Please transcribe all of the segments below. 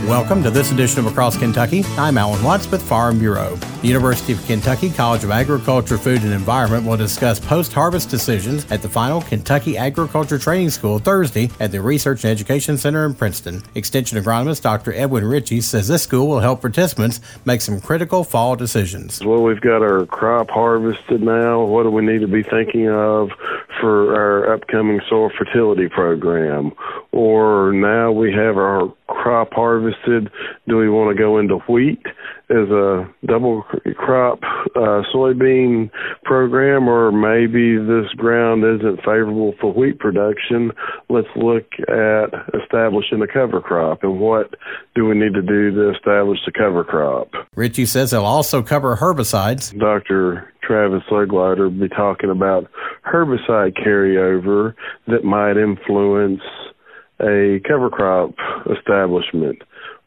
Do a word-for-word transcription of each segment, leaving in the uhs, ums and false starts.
Welcome to this edition of Across Kentucky. I'm Alan Watts with Farm Bureau. The University of Kentucky College of Agriculture, Food and Environment will discuss post-harvest decisions at the final Kentucky Agriculture Training School Thursday at the Research and Education Center in Princeton. Extension agronomist Doctor Edwin Ritchie says this school will help participants make some critical fall decisions. Well, we've got our crop harvested now. What do we need to be thinking of for our upcoming soil fertility program? Or now we have our crop harvested. Do we want to go into wheat as a double crop uh, soybean program, or maybe this ground isn't favorable for wheat production? Let's look at establishing a cover crop, and what do we need to do to establish the cover crop? Ritchie says they'll also cover herbicides. Doctor Travis Legleiter will be talking about herbicide carryover that might influence a cover crop establishment,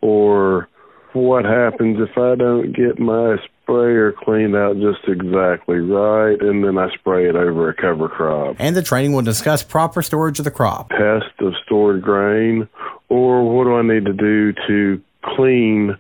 or what happens if I don't get my sprayer cleaned out just exactly right and then I spray it over a cover crop. And the training will discuss proper storage of the crop. Test of stored grain, or what do I need to do to clean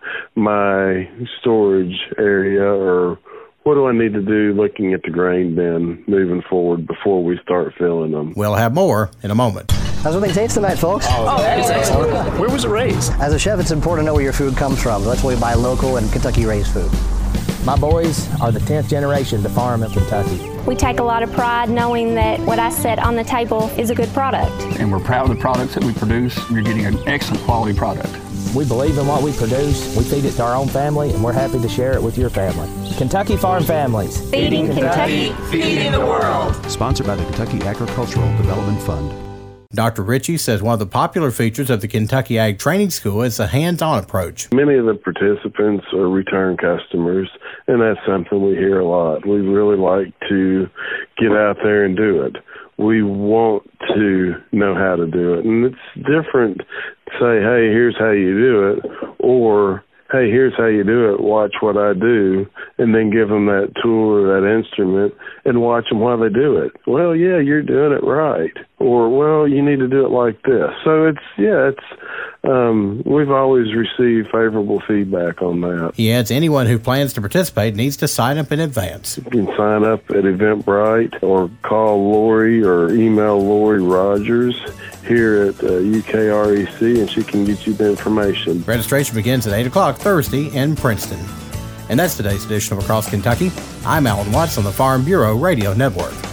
my storage area, or what do I need to do looking at the grain bin moving forward before we start filling them? We'll have more in a moment. How's what they taste tonight, folks? Oh, it's excellent. Where was it raised? As a chef, it's important to know where your food comes from. That's why we buy local and Kentucky-raised food. My boys are the tenth generation to farm in Kentucky. We take a lot of pride knowing that what I set on the table is a good product. And we're proud of the products that we produce. We're getting an excellent quality product. We believe in what we produce, we feed it to our own family, and we're happy to share it with your family. Kentucky Farm Families. Feeding Kentucky, feeding the world. Sponsored by the Kentucky Agricultural Development Fund. Doctor Ritchie says one of the popular features of the Kentucky Ag Training School is a hands-on approach. Many of the participants are return customers, and that's something we hear a lot. We really like to get out there and do it. We want to know how to do it. And it's different to say, hey, here's how you do it, or hey, here's how you do it, watch what I do, and then give them that tool or that instrument and watch them while they do it. Well, yeah, you're doing it right. Or, well, you need to do it like this. So it's, yeah, it's, um, we've always received favorable feedback on that. He adds anyone who plans to participate needs to sign up in advance. You can sign up at Eventbrite or call Lori or email Lori Rogers here at uh, U K R E C, and she can get you the information. Registration begins at eight o'clock Thursday in Princeton. And that's today's edition of Across Kentucky. I'm Alan Watts on the Farm Bureau Radio Network.